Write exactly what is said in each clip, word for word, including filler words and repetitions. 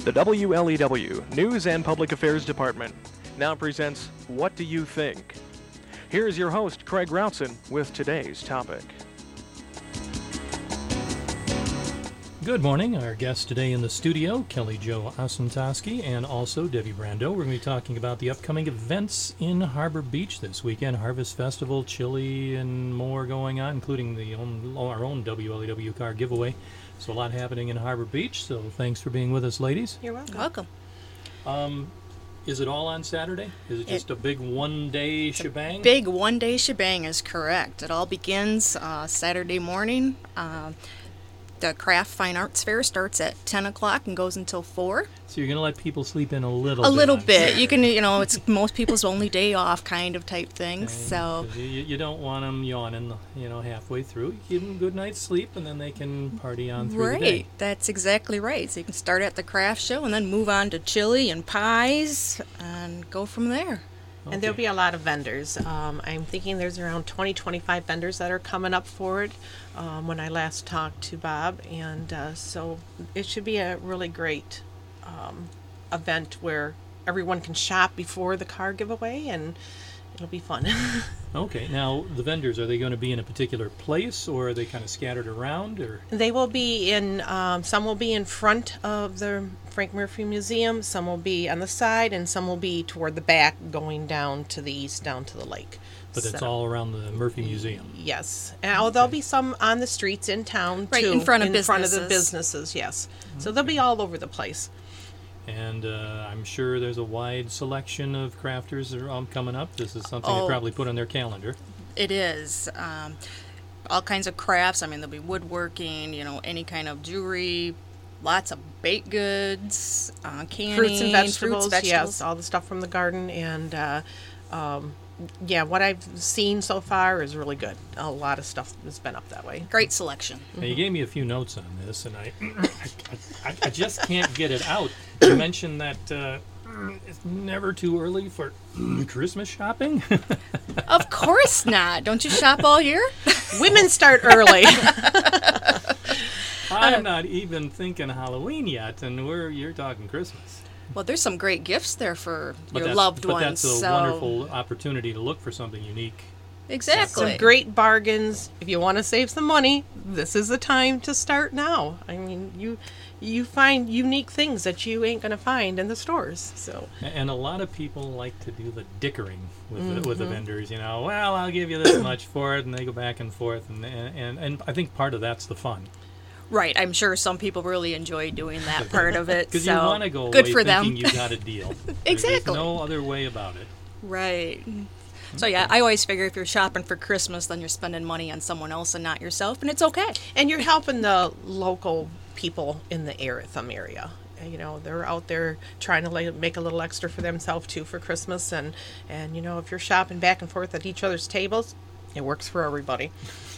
The W L E W News and Public Affairs Department now presents What Do You Think? Here's your host, Craig Routson, with today's topic. Good morning. Our guest today in the studio, Kelly Jo Osentoski, and also Debbie Brando. We're going to be talking about the upcoming events in Harbor Beach this weekend. Harvest Festival, chili, and more going on, including the own, our own W L E W car giveaway. So a lot happening in Harbor Beach, so thanks for being with us, ladies. You're welcome. Welcome. Um, is it all on Saturday? Is it just it, a big one-day shebang? Big one-day shebang is correct. It all begins uh, Saturday morning. Uh, the Craft Fine Arts Fair starts at ten o'clock and goes until four. So you're going to let people sleep in a little a bit? A little bit. You can, you know, it's most people's only day off kind of type thing. Okay. So you, you don't want them yawning, you know, halfway through. You give them a good night's sleep, and then they can party on through right. the day. That's exactly right. So you can start at the craft show and then move on to chili and pies and go from there. Okay. And there'll be a lot of vendors. Um, I'm thinking there's around twenty, twenty-five vendors that are coming up for it um, when I last talked to Bob. And uh, so it should be a really great um, event where everyone can shop before the car giveaway, and it'll be fun. Okay. Now, the vendors, are they going to be in a particular place, or are they kind of scattered around? Or They will be in, um, some will be in front of the Frank Murphy Museum, some will be on the side, and some will be toward the back going down to the east, down to the lake. But it's So- all around the Murphy Museum. Yes. And oh, there'll be some on the streets in town, Right, too. in front of in front of the businesses. businesses, yes. So they'll be all over the place. And uh, I'm sure there's a wide selection of crafters that are um, coming up. This is something Oh. they probably put on their calendar. It is. Um, all kinds of crafts. I mean, there'll be woodworking, you know, any kind of jewelry, lots of baked goods, uh, canning, Fruits and vegetables, fruits, vegetables. yes, all the stuff from the garden. And, uh, um, yeah, what I've seen so far is really good. A lot of stuff has been up that way. Great selection. Now, you gave me a few notes on this, and I, I, I just can't get it out. You mentioned that uh, it's never too early for Christmas shopping. Of course not. Don't you shop all year? Women start early. I'm not even thinking Halloween yet, and we're you're talking Christmas. Well, there's some great gifts there for But your that's, loved but ones. that's a so wonderful opportunity to look for something unique. exactly. Some great bargains. If you want to save some money, this is the time to start now. I mean, you you find unique things that you ain't going to find in the stores. So A- And a lot of people like to do the dickering with the, with the vendors. You know, well, I'll give you this much for it, and they go back and forth, and and and I think part of that's the fun. Right. I'm sure some people really enjoy doing that part of it. Because so you want to go good away for thinking them. you got a deal. Exactly. There's no other way about it. Right. So yeah, I always figure if you're shopping for Christmas, then you're spending money on someone else and not yourself, and it's okay. and you're helping the local people in the Aratham area. You know, they're out there trying to like, make a little extra for themselves too for Christmas, and and you know, if you're shopping back and forth at each other's tables, it works for everybody.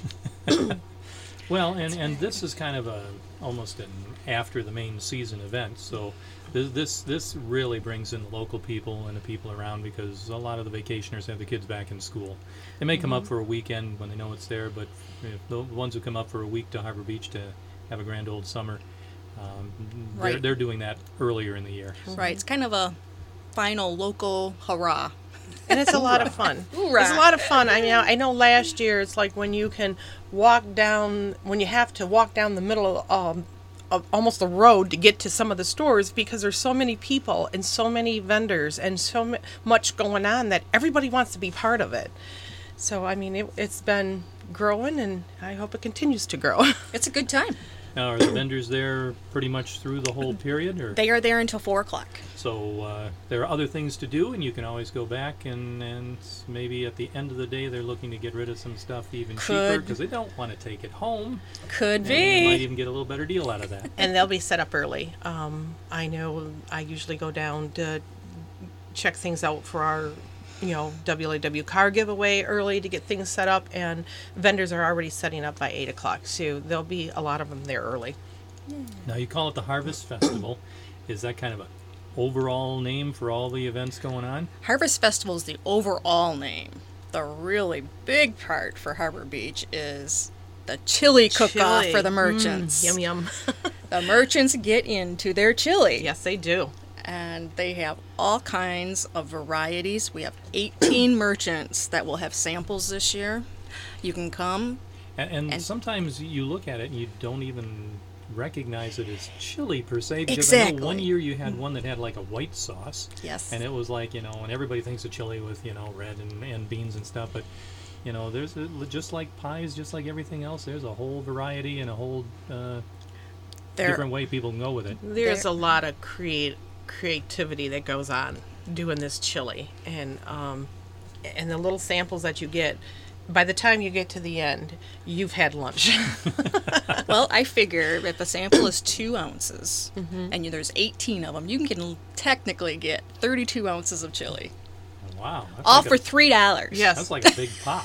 Well, and, and this is kind of a almost an after the main season event, so this, this this really brings in the local people and the people around, because a lot of the vacationers have the kids back in school. They may come up for a weekend when they know it's there, but if the ones who come up for a week to Harbor Beach to have a grand old summer, um, they're, Right. they're doing that earlier in the year. Right. It's kind of a final local hurrah. And it's a lot of fun. Hoorah. It's a lot of fun. I mean, I know last year it's like when you can walk down, when you have to walk down the middle of, um, of almost the road to get to some of the stores, because there's so many people and so many vendors and so m- much going on that everybody wants to be part of it. So, I mean, it, it's been growing, and I hope it continues to grow. It's a good time. Now, are the vendors there pretty much through the whole period, or They are there until four o'clock. so uh, there are other things to do, and you can always go back and, and maybe at the end of the day they're looking to get rid of some stuff even cheaper Could. because they don't want to take it home. Could And you might be. even get a little better deal out of that. And they'll be set up early. Um, I know I usually go down to check things out for our, you know, W L A W car giveaway early to get things set up, and vendors are already setting up by eight o'clock, so there'll be a lot of them there early. Now, you call it the Harvest Festival. Is that kind of a overall name for all the events going on? Harvest Festival is the overall name. The really big part for Harbor Beach is the chili cook-off Chili. for the merchants. Mm, yum yum. The merchants get into their chili. Yes, they do. And they have all kinds of varieties. We have eighteen merchants that will have samples this year. You can come. And, and, And- sometimes you look at it and you don't even recognize it as chili per se. Because I Exactly. know one year you had one that had like a white sauce. Yes. And it was like, you know, and everybody thinks of chili with, you know, red and, and beans and stuff. But, you know, there's a, just like pies, just like everything else, there's a whole variety and a whole uh, There, different way people can go with it. There's There- a lot of create creativity that goes on doing this chili, and um, and the little samples that you get. By the time you get to the end, you've had lunch. well, I figure if a sample is two ounces Mm-hmm. and you, there's eighteen of them, you can technically get thirty-two ounces of chili. Wow. That's All like for a, three dollars. Yes. That's like a big pop.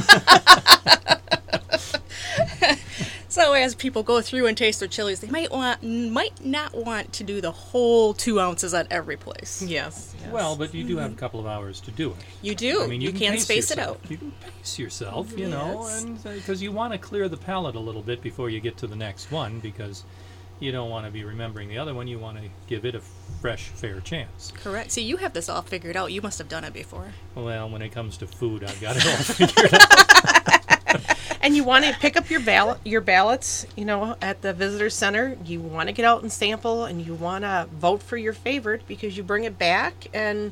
So as people go through and taste their chilies, they might want might not want to do the whole two ounces at every place. yes, yes. Well, but you do have a couple of hours to do it. You do. I mean, you, you, can pace space it yourself. out. You can pace yourself, you know, Yes. and because you want to clear the palate a little bit before you get to the next one, because you don't want to be remembering the other one. You want to give it a fresh, fair chance. Correct. See, you have this all figured out. You must have done it before. Well, when it comes to food, I've got it all figured out. And you want to pick up your ballot, your ballots, you know, at the visitor center. You want to get out and sample, and you want to vote for your favorite because you bring it back. And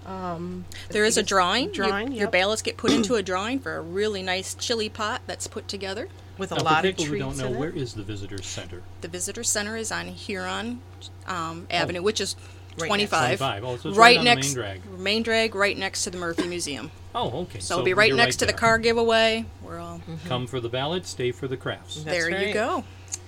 um, There is a because- drawing. Your- Drawing, Your, yep. ballots get put into a drawing for a really nice chili pot that's put together. with a Now, lot for of people who treats don't know, in where it. is the visitor center? The visitor center is on Huron um, Avenue, which is Right twenty-five. twenty-five. Oh, so it's right right on next, the main drag. main drag, right next to the Murphy Museum. Oh, okay. So, it'll be right you're next to the there. car giveaway. We're all Come for the ballot, stay for the crafts. That's there. You right. go.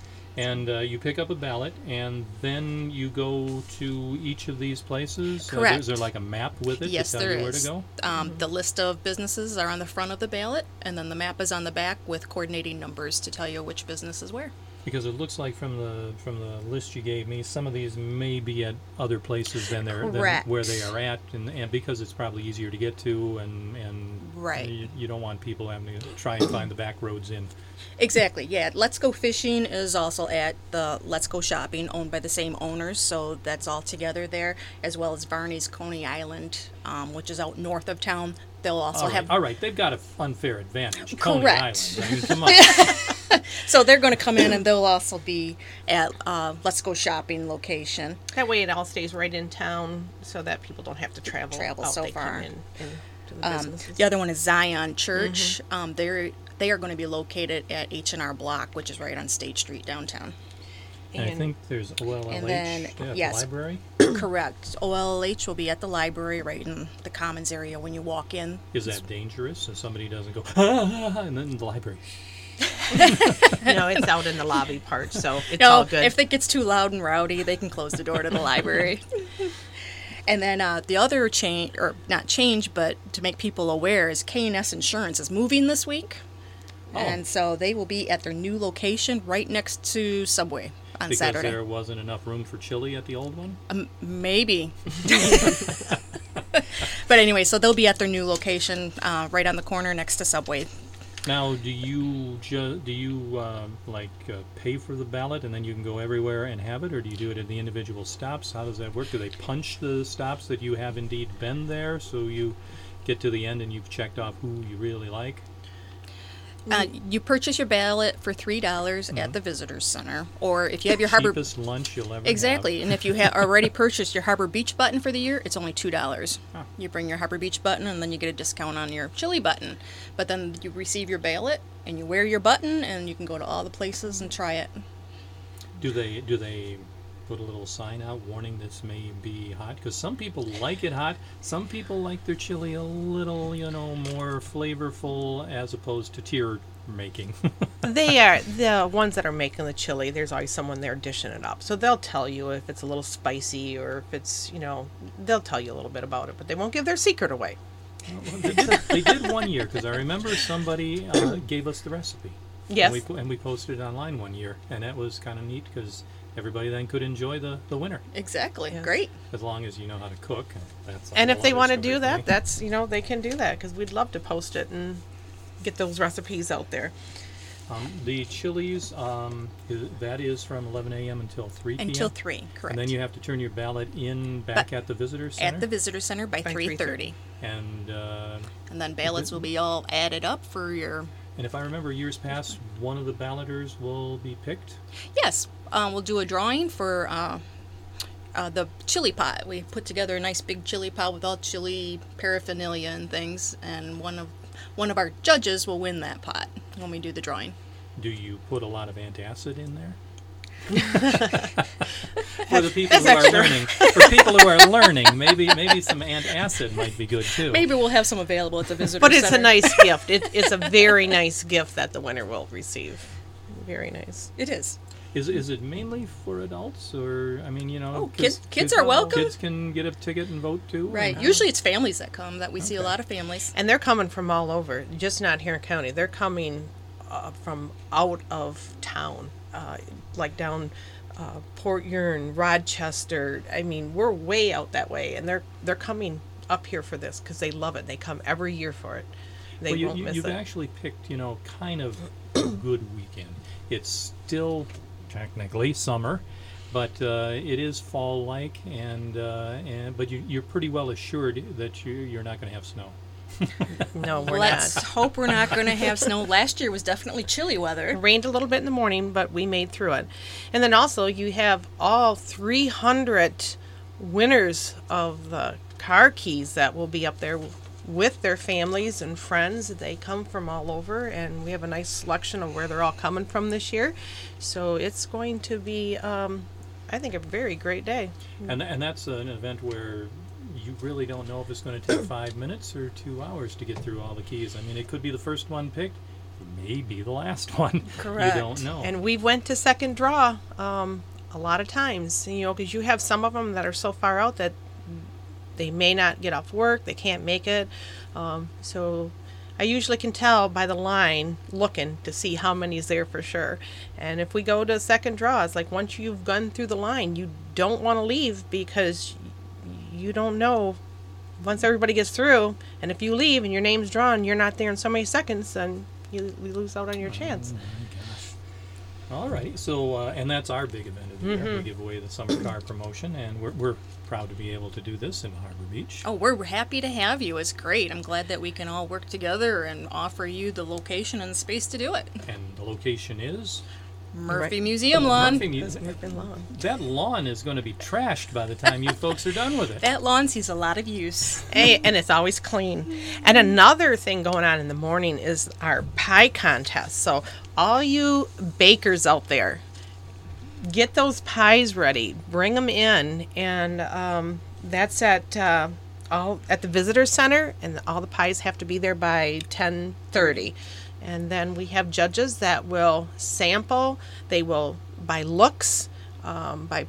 And uh, you pick up a ballot, and then you go to each of these places. Uh, Correct. is there like a map with it Yes, to tell there you where is. to go? Um, The list of businesses are on the front of the ballot, and then the map is on the back with coordinating numbers to tell you which business is where. Because it looks like from the from the list you gave me, some of these may be at other places than they're than Correct. where they are at, and, and because it's probably easier to get to, and and Right. you, you don't want people having to try and find the back roads in. Exactly, yeah. Let's Go Fishing is also at the Let's Go Shopping, owned by the same owners, so that's all together there, as well as Varney's Coney Island, um, which is out north of town. They'll also All right, have, all right, they've got an unfair advantage. Coney Correct. Island. I mean, come on. so they're going to come in and they'll also be at uh, Let's Go Shopping location. That way, it all stays right in town, so that people don't have to travel. Travel out. so They come far. in, in to the Um, businesses. the other one is Zion Church. Um, they're they are going to be located at H and R Block, which is right on State Street downtown. And I And- think there's O L L H And then, at the yes. library. Correct. O L H will be at the library, right in the commons area when you walk in. Is that dangerous? So somebody doesn't go, ah, and then in the library. No, it's out in the lobby part, so it's No, all good. if it gets too loud and rowdy, they can close the door to the library. And then uh, the other change, or not change, but to make people aware, is K and S Insurance is moving this week. Oh. And so they will be at their new location right next to Subway on Because Saturday. there wasn't enough room for chili at the old one? Um, maybe. But anyway, so they'll be at their new location uh, right on the corner next to Subway. Now, do you ju- do you uh, like uh, pay for the ballot and then you can go everywhere and have it, or do you do it at the individual stops? How does that work? Do they punch the stops that you have indeed been there, so you get to the end and you've checked off who you really like? Uh, you purchase your ballot for three dollars at the Visitors Center, or if you have your Harbor Cheapest lunch you'll ever exactly, have. and if you have already purchased your Harbor Beach button for the year, it's only two dollars. Huh. You bring your Harbor Beach button, and then you get a discount on your chili button. But then you receive your ballot, and you wear your button, and you can go to all the places and try it. Do they do they put a little sign out warning this may be hot? Because some people like it hot. Some people like their chili a little, you know, more flavorful as opposed to tear making. They are the ones that are making the chili. There's always someone there dishing it up, so they'll tell you if it's a little spicy or if it's, you know, they'll tell you a little bit about it, but they won't give their secret away. they, did, they did one year, because I remember somebody uh, gave us the recipe. Yes. And we, po- and we posted it online one year, and that was kind of neat because everybody then could enjoy the, the winner, Exactly. Yes. Great. as long as you know how to cook. That's a And if whole they other want to story do for that, me. that's, you know, they can do that because we'd love to post it and get those recipes out there. Um, the chilies, um, is, that is from eleven a.m. until three p.m.? Until three, correct. And then you have to turn your ballot in back Ba- at the visitor center? At the visitor center by, By three thirty. And, uh, And then ballots will be all added up for your... and if I remember years past, one of the balloters will be picked? Yes, um, we'll do a drawing for uh, uh, the chili pot. We put together a nice big chili pot with all chili paraphernalia and things, and one of one of our judges will win that pot when we do the drawing. Do you put a lot of antacid in there? For the people That's who are extra. learning, for people who are learning, maybe maybe some antacid might be good too. Maybe we'll have some available at the visitor But it's center. a nice gift. It, it's a very nice gift that the winner will receive. Very nice. It is. Is is it mainly for adults, or I mean, you know, Oh, 'cause kids- kids are welcome. Kids can get a ticket and vote too. Right. and- Usually it's families that come. That we see a Okay. lot of families. And they're coming from all over, just not here in county. They're coming uh, from out of town, uh, like down uh, Port Huron, Rochester. I mean, we're way out that way, and they're they're coming up here for this because they love it. They come every year for it. They well, you, won't you, miss you've it. actually picked, you know, kind of a good weekend. It's still technically summer, but uh, it is fall-like, and uh, and but you, you're pretty well assured that you you're not going to have snow. No, we're Let's not. hope we're not going to have snow. Last year was definitely chilly weather. It rained a little bit in the morning, but we made through it. And then also you have all three hundred winners of the car keys that will be up there with their families and friends. They come from all over, and we have a nice selection of where they're all coming from this year. So it's going to be, um, I think, a very great day. And and that's an event where you really don't know if it's going to take five minutes or two hours to get through all the keys. I mean, it could be the first one picked, it may be the last one. Correct. You don't know. And we went to second draw um, a lot of times, you know, because you have some of them that are so far out that they may not get off work, they can't make it. Um, so I usually can tell by the line looking to see how many's there for sure. And if we go to second draw, it's like once you've gone through the line, you don't want to leave because you don't know once everybody gets through. And if you leave and your name's drawn, you're not there in so many seconds, then you, you lose out on your chance. Oh my gosh. All right, so uh, and that's our big event of the year. We give away the summer car promotion, and we're we're proud to be able to do this in Harbor Beach. Oh, we're happy to have you. It's great. I'm glad that we can all work together and offer you the location and space to do it. And the location is Murphy Right. Museum Lawn. Murphy Mu- It's been long. That lawn is going to be trashed by the time you folks are done with it. That lawn sees a lot of use. Hey, and it's always clean. And another thing going on in the morning is our pie contest. So all you bakers out there, get those pies ready. Bring them in, and um, that's at uh, all at the visitor center. And all the pies have to be there by ten thirty. And then we have judges that will sample. They will by looks, um, by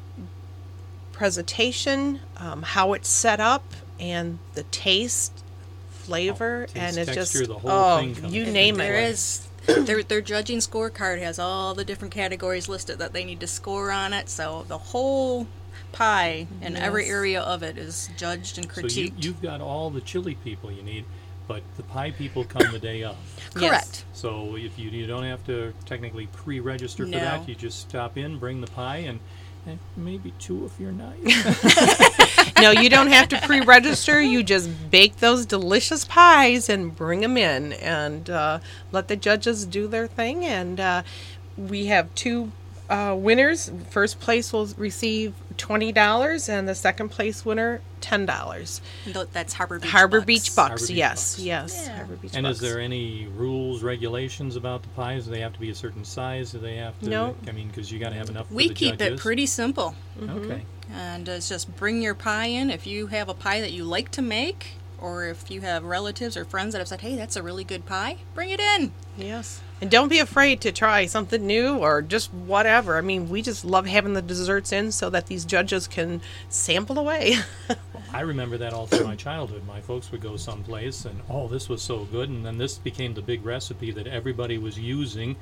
presentation, um, how it's set up, and the taste, flavor, taste, and it's texture, just the whole oh, thing comes you into name play. There it. is their their judging scorecard has all the different categories listed that they need to score on it. So the whole pie and every Yes. area of it is judged and So you, critiqued. you've got all the chili people you need, but the pie people come the day of. Correct. So if you, you don't have to technically pre-register for No. that, you just stop in, bring the pie, and, and maybe two if you're nice. No, you don't have to pre-register. You just bake those delicious pies and bring them in, and uh, let the judges do their thing. And uh, we have two uh, winners. First place will receive twenty dollars, and the second place winner ten dollars. Th- That's Harbor Beach. Harbor Bucks. Beach Bucks. Harbor Beach yes, Bucks. yes. Yeah. Harbor Beach And Bucks. is there any rules, regulations about the pies? Do they have to be a certain size? Do they have to? No. I mean, because you got to have enough for We the keep judges. it pretty simple. Okay. And it's just bring your pie in. If you have a pie that you like to make, or if you have relatives or friends that have said, hey, that's a really good pie, bring it in. Yes. And don't be afraid to try something new or just whatever. I mean, we just love having the desserts in so that these judges can sample away. I remember that all through my childhood. My folks would go someplace and, oh, this was so good. And then this became the big recipe that everybody was using for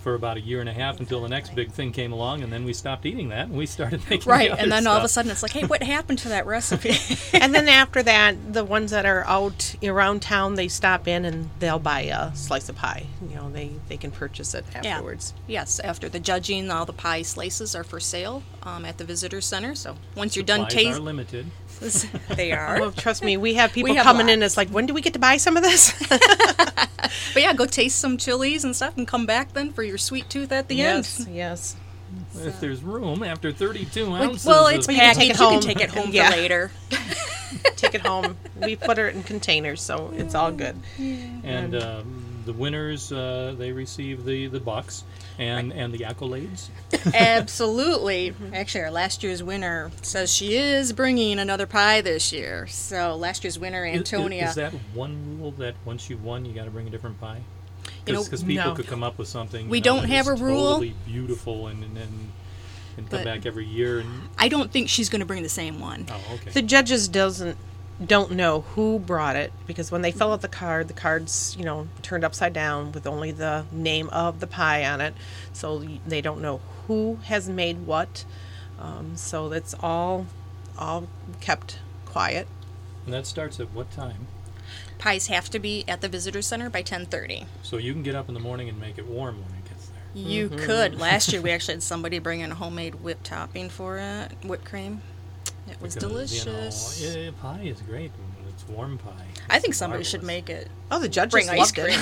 for about a year and a half until the next big thing came along, and then we stopped eating that and we started making Right, the other and then all of a stuff. sudden it's like, hey, what happened to that recipe? And then after that, the ones that are out around town, they stop in and they'll buy a slice of pie. You know, they, they can purchase it afterwards. Yes, after the judging, all the pie slices are for sale um, at the visitor center. So once you're done Supplies are tasting, limited. they are. Well, trust me, we have people have coming in. lots. It's like, when do we get to buy some of this? But yeah, go taste some chilies and stuff, and come back then for your sweet tooth at the yes, end. yes. If there's room after thirty-two Like, ounces. well, it's of- you can packaged. take it You can home. take it home Yeah. for later. Take it home. We put it in containers, so it's all good. And um, the winners, uh, they receive the, the bucks and, and the accolades. Absolutely. Actually, our last year's winner says she is bringing another pie this year. So last year's winner, Is- is- Antonia. Is, that one rule that once you've won, you got to bring a different pie? You know, Because people no. could come up with something. you We know, don't that have is a rule. Totally beautiful and and, and, and come But- back every year. And I don't think she's going to bring the same one. oh, okay. The judges doesn't don't know who brought it, because when they fill out the card, the card's, you know, turned upside down with only the name of the pie on it, so y- they don't know who has made what. Um, so that's all all kept quiet. And that starts at what time? Pies have to be at the visitor center by ten thirty. So you can get up in the morning and make it warm when it gets there. You could. Last year we actually had somebody bring in a homemade whipped topping for it, whipped cream. It was Because, delicious. You know, yeah, pie is great when it's warm pie. I think It's somebody should marvelous. make it. Oh, the judges Bring ice loved cream.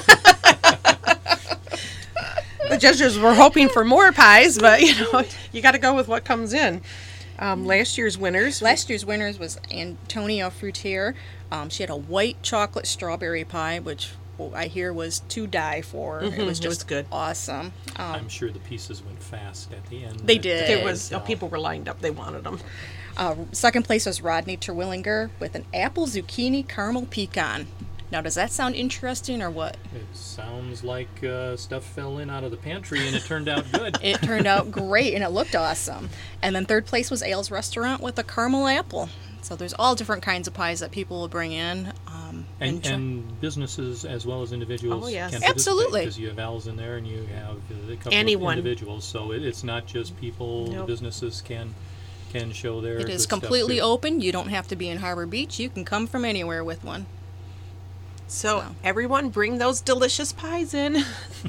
it. The judges were hoping for more pies, but you know, you got to go with what comes in. Um, last year's winners. Last year's winners was Antonia Fruitier. Um, she had a white chocolate strawberry pie, which well, I hear was to die for. It was it was just good. awesome. Um, I'm sure the pieces went fast at the end. They That- did. that There was so- oh, people were lined up. They wanted them. uh, second place was Rodney Terwillinger with an apple zucchini caramel pecan. Now, does that sound interesting or what? It sounds like uh, stuff fell in out of the pantry and it turned out good. It turned out great and it looked awesome. And then third place was Ale's Restaurant with a caramel apple. So there's all different kinds of pies that people will bring in. Um, And, try- and businesses as well as individuals Oh, yes. can Absolutely. because you have Al's in there and you have a couple Anyone. of individuals. So it, it's not just people. Nope. Businesses can can show their. It is good stuff, completely too. open. You don't have to be in Harbor Beach. You can come from anywhere with one. So, So. everyone, bring those delicious pies in.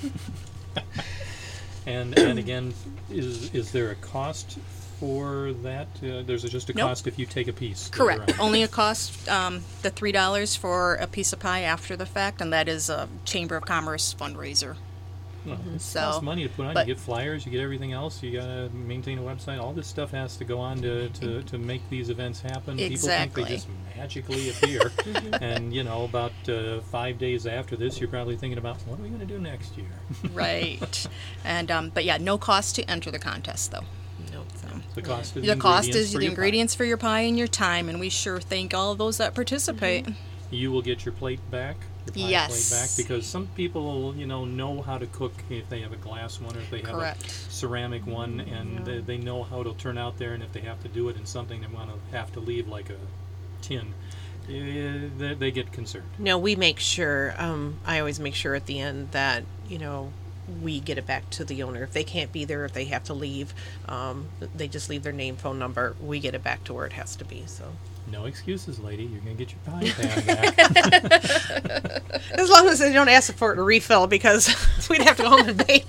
And and again, is is there a cost for that? Uh, there's just a Nope. cost if you take a piece. later Correct. on. Only a cost um, the three dollars for a piece of pie after the fact, and that is a Chamber of Commerce fundraiser. Well, it So, costs money to put on. but- You get flyers, you get everything else. You gotta maintain a website. All this stuff has to go on to, to, to make these events happen. Exactly. People think they just magically appear, and you know, about uh, five days after this, you're probably thinking about what are we going to do next year. Right. And um, but yeah, no cost to enter the contest though. Nope. So. The cost is The cost is for the your pie. ingredients for your pie and your time, and we sure thank all of those that participate. You will get your plate back. Your pie Yes. plate back because some people, you know, know how to cook if they have a glass one or if they have Correct. a ceramic one, and they, they know how it'll turn out there. And if they have to do it in something they want to have to leave like a tin, eh, they, they get concerned. No, we make sure, um, I always make sure at the end that, you know, we get it back to the owner. If they can't be there, if they have to leave, um, they just leave their name, phone number. We get it back to where it has to be. So No excuses, lady. You're gonna get your pie pan back. as long as they don't ask for it to refill, because we'd have to go home and bake.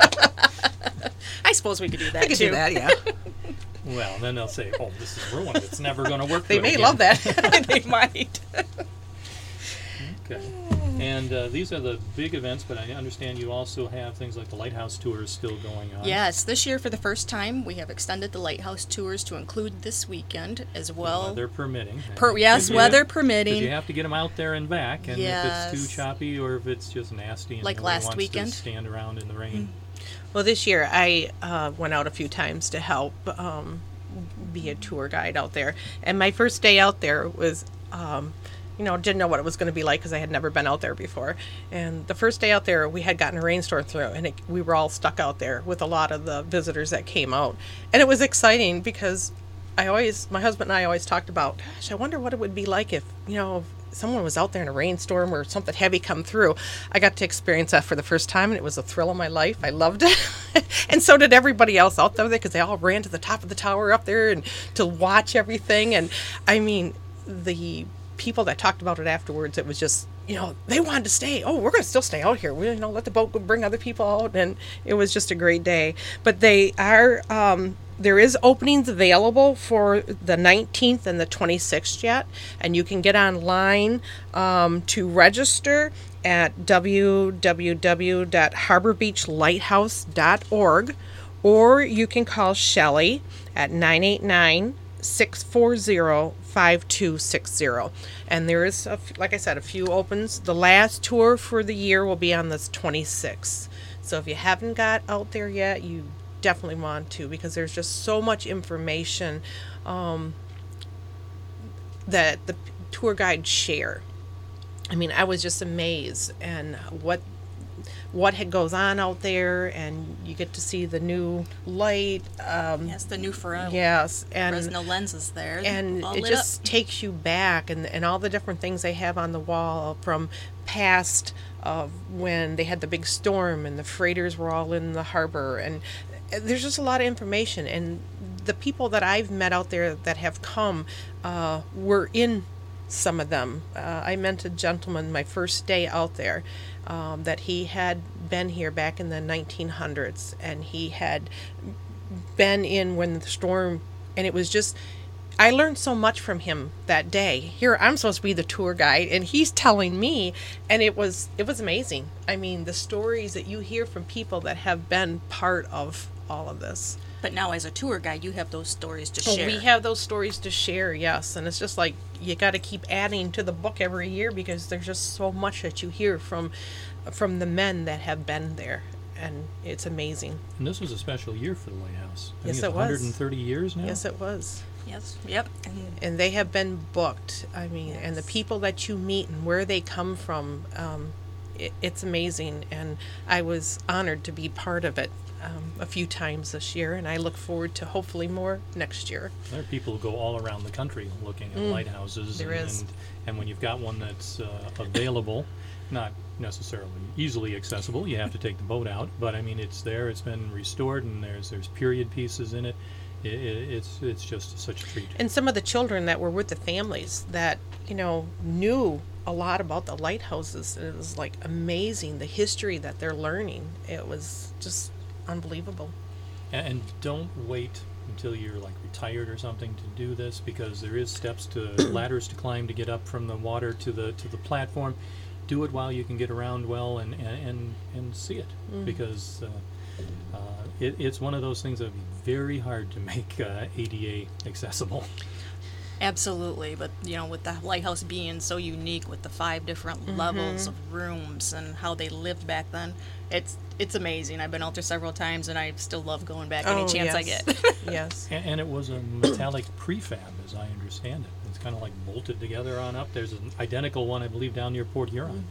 I suppose we could do that I could too. do that, yeah. Well, then they'll say, "Oh, this is ruined. It's never gonna work." They good may again." love that. They might. Okay. And uh, these are the big events, but I understand you also have things like the lighthouse tours still going on. Yes, this year for the first time we have extended the lighthouse tours to include this weekend as well. Weather permitting. Per- yes, Because you weather have- 'cause permitting. you have to get them out there and back, and if it's Yes. too choppy or if it's just nasty and Like nobody last wants weekend? to stand around in the rain. Well, this year I uh, went out a few times to help um, be a tour guide out there. And my first day out there was, um, you know, didn't know what it was going to be like because I had never been out there before. And the first day out there, we had gotten a rainstorm through, and it, we were all stuck out there with a lot of the visitors that came out. And it was exciting because I always, my husband and I always talked about, gosh, I wonder what it would be like if, you know, someone was out there in a rainstorm or something heavy come through. I got to experience that for the first time, and it was a thrill of my life. I loved it. And so did everybody else out there, because they all ran to the top of the tower up there and to watch everything. And I mean, the people that talked about it afterwards, it was just, you know, they wanted to stay. Oh, we're going to still stay out here. We, you know, let the boat go bring other people out. And it was just a great day. But they are, um, there is openings available for the nineteenth and the twenty-sixth yet. And you can get online um, to register at w w w dot harbor beach lighthouse dot org, or you can call Shelley at nine eight nine, six four zero, five two six zero. And there is, a f- like I said, a few opens. The last tour for the year will be on the twenty-sixth. So if you haven't got out there yet, you definitely want to, because there's just so much information um, that the p- tour guides share. I mean, I was just amazed and what what had goes on out there, and you get to see the new light. Um, Yes, the new Fresnel yes, and Fresnel lenses there. and all it lit just up. takes you back, and and all the different things they have on the wall from past of when they had the big storm and the freighters were all in the harbor, and there's just a lot of information. And the people that I've met out there that have come uh, were in some of them. Uh, I met a gentleman my first day out there um, that he had been here back in the nineteen hundreds, and he had been in when the storm, and it was just, I learned so much from him that day. Here I'm supposed to be the tour guide, and he's telling me, and it was it was amazing. I mean, the stories that you hear from people that have been part of all of this. But now, as a tour guide, you have those stories to Oh, share. we have those stories to share, yes, and it's just like you got to keep adding to the book every year, because there's just so much that you hear from from the men that have been there, and it's amazing. And this was a special year for the lighthouse. I Yes, think it it's was. one hundred thirty years now. Yes, it was. Yes. Yep. And And they have been booked. I mean, and the Yes. people that you meet and where they come from, um, it, it's amazing. And I was honored to be part of it um, a few times this year, and I look forward to hopefully more next year. There are people who go all around the country looking at lighthouses. there and, is. And, and when you've got one that's uh, available, not necessarily easily accessible, you have to take the boat out. But I mean, it's there. It's been restored, and there's there's period pieces in it. It, it it's it's just such a treat. And some of the children that were with the families that, you know, knew a lot about the lighthouses. It was like amazing, the history that they're learning. It was just unbelievable. And, and don't wait until you're like retired or something to do this, because there is steps to ladders to climb to get up from the water to the to the platform. Do it while you can get around well and and and, and see it, because uh, uh, it, it's one of those things that would be very hard to make uh, A D A accessible. absolutely, but you know, with the lighthouse being so unique with the five different levels of rooms and how they lived back then, it's it's amazing. I've been out there several times, and I still love going back any Oh, chance I yes. get. Yes. And, and it was a metallic prefab, as I understand it. It's kind of like bolted together on up. There's an identical one, I believe, down near Port Huron.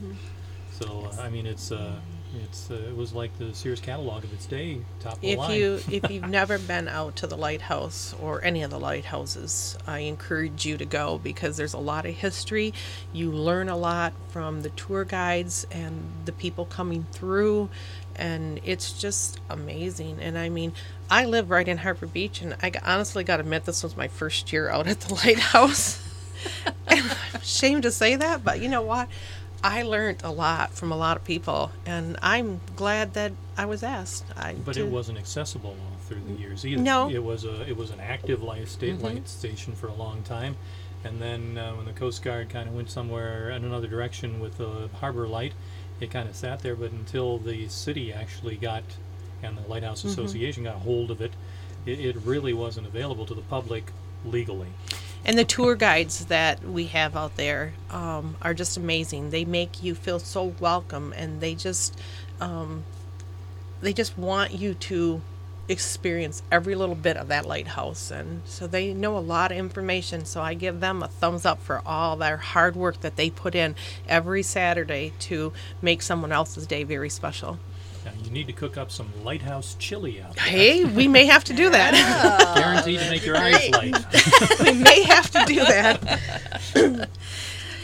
So uh, I mean, it's uh, it's uh, it was like the Sears catalog of its day, top of the If line. you if you've never been out to the lighthouse or any of the lighthouses, I encourage you to go, because there's a lot of history. You learn a lot from the tour guides and the people coming through, and it's just amazing. And I mean, I live right in Harbor Beach, and I honestly got to admit, this was my first year out at the lighthouse. And I'm ashamed to say that, but you know what? I learned a lot from a lot of people, and I'm glad that I was asked. I But to- it wasn't accessible all through the years either. No. It was a it was an active light, state light station for a long time, and then uh, when the Coast Guard kind of went somewhere in another direction with the harbor light, it kind of sat there. But until the city actually got, and the Lighthouse Association got a hold of it, it, it really wasn't available to the public legally. And the tour guides that we have out there um, are just amazing. They make you feel so welcome, and they just um, they just want you to experience every little bit of that lighthouse. And so they know a lot of information. So I give them a thumbs up for all their hard work that they put in every Saturday to make someone else's day very special. Now, you need to cook up some lighthouse chili out there. Hey, we may have to do that. Guaranteed to make your eyes light. We may have to do that.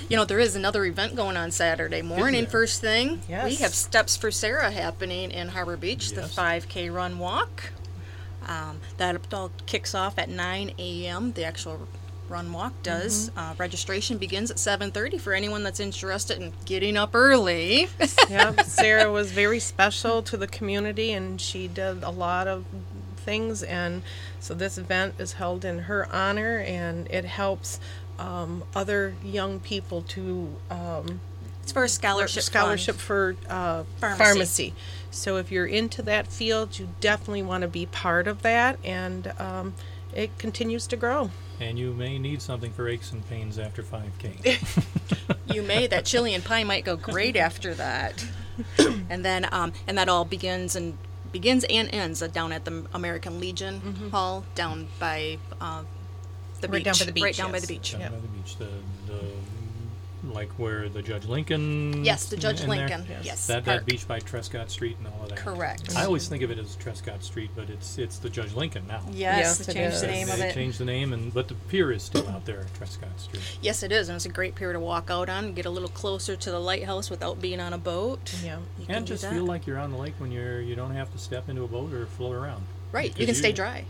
You know, there is another event going on Saturday morning, there? first thing. Yes. We have Steps for Sarah happening in Harbor Beach, the Yes. five K run walk. Um, that all kicks off at nine a.m. The actual run walk does. Mm-hmm. Uh, registration begins at seven thirty for anyone that's interested in getting up early. Yeah, Sarah was very special to the community, and she did a lot of things, and so this event is held in her honor, and it helps um, other young people to um, It's for a scholarship scholarship fund. for uh, Pharmacy. pharmacy. So if you're into that field, you definitely want to be part of that, and um, it continues to grow. And you may need something for aches and pains after five K. You may. That chili and pie might go great after that. And then, um, and that all begins and begins and ends uh, down at the American Legion Hall, down by uh, the Right beach. down by the beach, Right down by yes. the beach. Down Yep. by the beach, the, the like where the Judge Lincoln. Yes, the Judge in there? Lincoln. Yes. Yes. That, park. that beach by Trescott Street and all of that. Correct. I always think of it as Trescott Street, but it's it's the Judge Lincoln now. Yes, Yes, they it changed the is. name they of it. changed the name, and but the pier is still out there at Trescott Street. Yes, it is, and it's a great pier to walk out on, get a little closer to the lighthouse without being on a boat. Yeah. You can And do just that. feel like you're on the lake when you're you don't have to step into a boat or float around. Right, you Because can stay dry.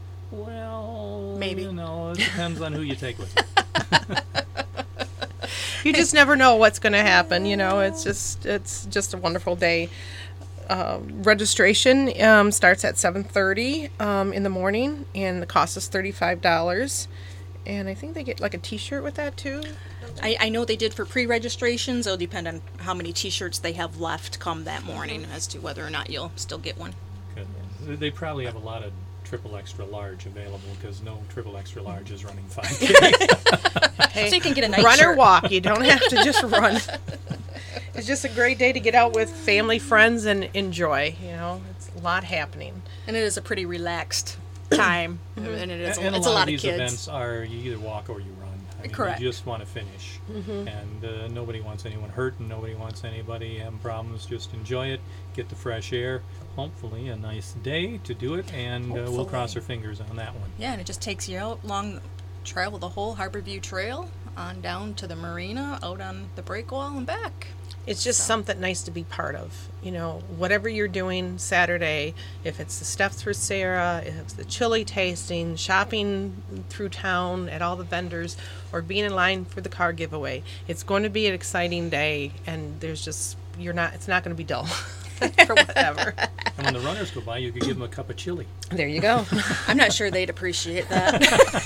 Well, Maybe. you know, it depends on who you take with you. You just never know what's going to happen. You know, it's just it's just a wonderful day. Uh, registration um, starts at seven thirty um, in the morning, and the cost is thirty-five dollars. And I think they get like a T-shirt with that too. I, I know they did for pre-registrations. It'll depend on how many T-shirts they have left come that morning as to whether or not you'll still get one. 'Cause they probably have a lot of triple extra large available because no triple extra large is running five K. Hey, So you can get a night run or shirt. walk. You don't have to just run. It's just a great day to get out with family, friends, and enjoy. You know, it's a lot happening. And it is a pretty relaxed time, and it is and it's a a lot, lot of these kids. events are you either walk or you run. I mean, Correct. You just want to finish, and uh, nobody wants anyone hurt, and nobody wants anybody having problems. Just enjoy it, get the fresh air. Hopefully, a nice day to do it, and uh, we'll Hopefully. cross our fingers on that one. Yeah, and it just takes you out along, travel the whole Harborview Trail on down to the marina, out on the breakwall and back. It's just something nice to be part of. You know, whatever you're doing Saturday, if it's the Steps for Sarah, if it's the chili tasting, shopping through town at all the vendors, or being in line for the car giveaway, it's going to be an exciting day, and there's just, you're not, it's not going to be dull for whatever. And when the runners go by, you could give them a cup of chili. There you go. I'm not sure they'd appreciate that.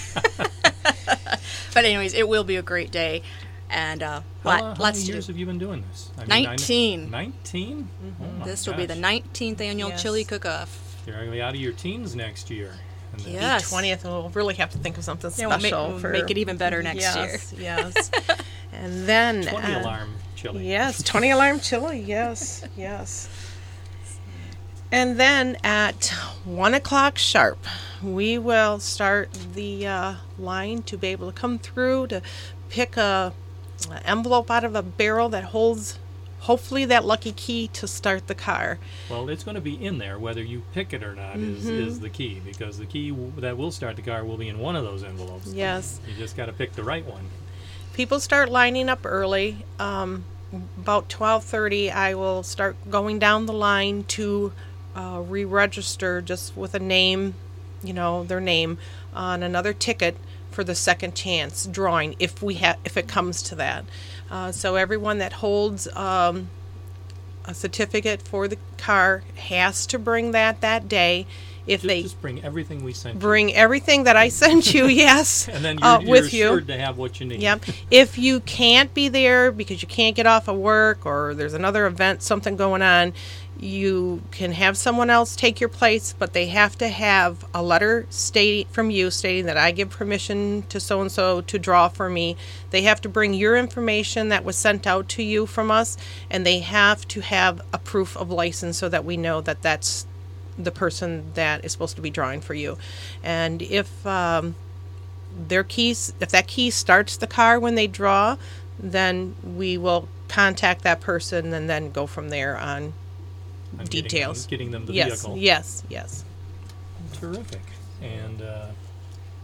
But anyways, it will be a great day, and uh, How, lot, how lots many to years do. have you been doing this? I mean, I kn- Nineteen. Nineteen? Oh my This will be the gosh. nineteenth annual Yes. chili cook-off. You're going to be out of your teens next year. And then- Yeah. Yes. twentieth, we'll really have to think of something Yeah, we'll make, special we'll for make it even better next yes, year. Yes, and then twenty uh, alarm chili. Yes, twenty alarm chili. Yes, yes. And then at one o'clock sharp, we will start the uh, line to be able to come through to pick a, a envelope out of a barrel that holds, hopefully, that lucky key to start the car. Well, it's going to be in there, whether you pick it or not, is, Mm-hmm. is the key, because the key w- that will start the car will be in one of those envelopes. Yes. You just got to pick the right one. People start lining up early. Um, about twelve thirty, I will start going down the line to uh, re-register just with a name, you know, their name on another ticket for the second chance drawing, if we have, if it comes to that. Uh, so everyone that holds um, a certificate for the car has to bring that that day. If Just, they just bring everything we sent you. bring everything that I sent you, yes, And then you're, uh, you're with you. assured to have what you need. Yep. If you can't be there because you can't get off of work or there's another event, something going on, you can have someone else take your place, but they have to have a letter stating from you stating that I give permission to so and so to draw for me. They have to bring your information that was sent out to you from us, and they have to have a proof of license so that we know that that's the person that is supposed to be drawing for you. And if um, their keys, if that key starts the car when they draw, then we will contact that person and then go from there on I'm details. Getting them, getting them the yes, vehicle. yes, yes. Terrific. And uh,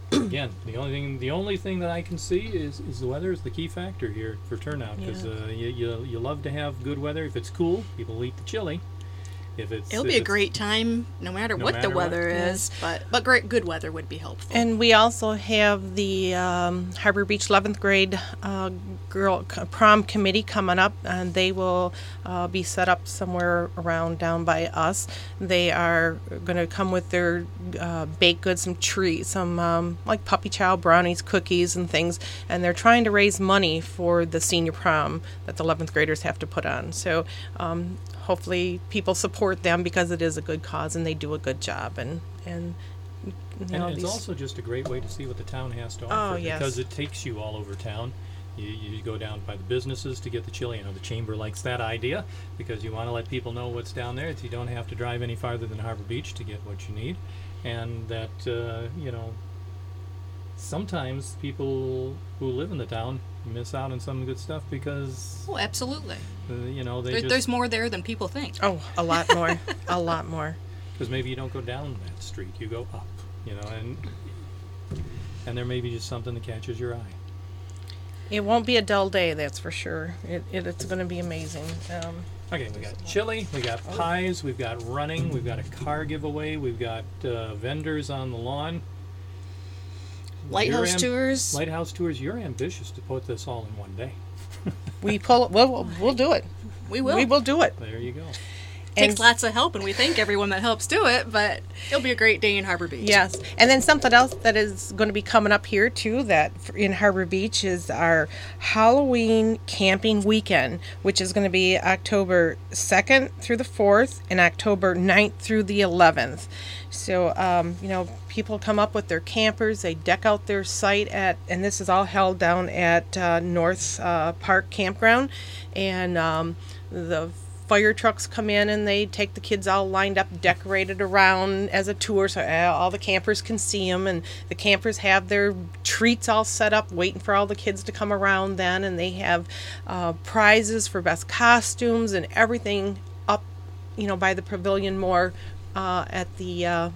Again, the only thing the only thing that I can see is, is the weather is the key factor here for turnout, because Yeah. uh, you, you you love to have good weather. If it's cool, people will eat the chili. If it's It'll if be a it's- great time, no matter No what matter the what. weather is. But but great, good weather would be helpful. And we also have the um, Harbor Beach eleventh grade uh, girl c- prom committee coming up, and they will uh, be set up somewhere around down by us. They are going to come with their uh, baked goods, some treats, some um, like puppy chow, brownies, cookies, and things, and they're trying to raise money for the senior prom that the eleventh graders have to put on. So um, hopefully people support them, because it is a good cause and they do a good job. And and you know, And it's these- also just a great way to see what the town has to Oh, offer, yes. because it takes you all over town. You, you go down by the businesses to get the chili. You know, the chamber likes that idea, because you want to let people know what's down there. So you don't have to drive any farther than Harbor Beach to get what you need, and that uh, you know, sometimes people who live in the town miss out on some good stuff because Oh, absolutely. uh, you know they There, just there's more there than people think. Oh, a lot more. A lot more. because maybe you don't go down that street, you go up, you know, and and there may be just something that catches your eye. It won't be a dull day, that's for sure. It, it it's going to be amazing. Um, Okay, we got chili, we got pies, we've got running, we've got a car giveaway, we've got uh, vendors on the lawn. Lighthouse You're am- tours. Lighthouse tours. You're ambitious to put this all in one day. we pull. We'll, we'll we'll do it. we will. We will do it. There you go. Takes And- lots of help, and we thank everyone that helps do it. But it'll be a great day in Harbor Beach. Yes, and then something else that is going to be coming up here too, that f- in Harbor Beach, is our Halloween camping weekend, which is going to be October second through the fourth and October ninth through the eleventh. So, um, you know, people come up with their campers, they deck out their site at, and this is all held down at uh, North uh, Park Campground, and um, the fire trucks come in and they take the kids all lined up, decorated around as a tour, so uh, all the campers can see them. And the campers have their treats all set up, waiting for all the kids to come around then. And they have uh, prizes for best costumes and everything up, you know, by the pavilion more uh, at the uh,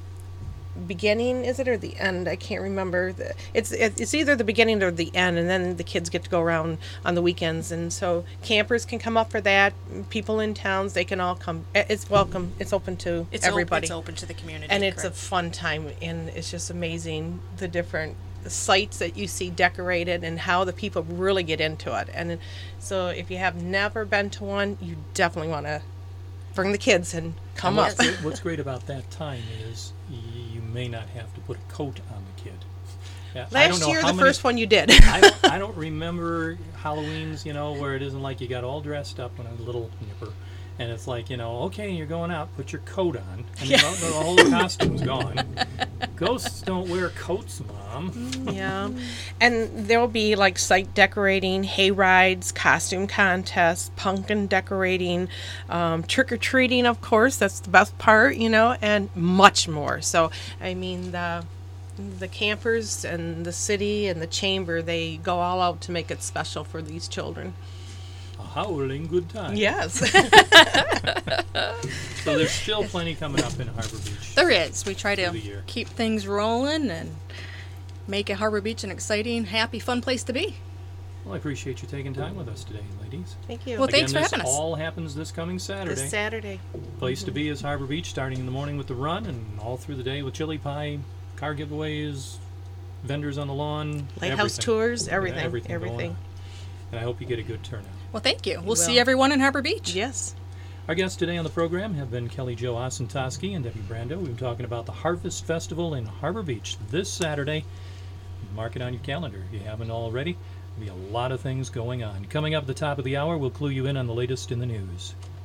beginning, is it, or the end? I can't remember. The, it's it's either the beginning or the end, and then the kids get to go around on the weekends. And so campers can come up for that. People in towns, they can all come. It's welcome. It's open to It's op- everybody. it's open to the community. And it's a correct. fun time, and it's just amazing the different sites that you see decorated and how the people really get into it. And so if you have never been to one, you definitely want to bring the kids and come And up. what's, what's great about that time is y- you may not have to put a coat on the kid. Yeah, I don't Last know year, how the many- first one you did. I don't, I don't remember Halloween's, you know, where it isn't like you got all dressed up when I was a little nipper. And it's like, you know, okay, you're going out, put your coat on. And Yeah. the, the whole costume's gone. Ghosts don't wear coats, Mom. Yeah. And there will be like site decorating, hay rides, costume contests, pumpkin decorating, um, trick or treating, of course. That's the best part, you know, and much more. So, I mean, the. The campers and the city and the chamber, they go all out to make it special for these children. A howling good time. Yes. So there's still plenty coming up in Harbor Beach. There is. We try Through to the year. keep things rolling and make it Harbor Beach an exciting, happy, fun place to be. Well, I appreciate you taking time with us today, ladies. Thank you. Well, thanks Again, for this having us. all happens this coming Saturday. This Saturday. Place to be is Harbor Beach, starting in the morning with the run and all through the day with chili pie, car giveaways, vendors on the lawn, Lighthouse everything. tours, everything. Yeah, everything, going everything. on. And I hope you get a good turnout. Well, thank you. We'll will. see everyone in Harbor Beach. Yes. Our guests today on the program have been Kelly Jo Osentoski and Debbie Brando. We've been talking about the Harvest Festival in Harbor Beach this Saturday. Mark it on your calendar if you haven't already. There'll be a lot of things going on. Coming up at the top of the hour, we'll clue you in on the latest in the news.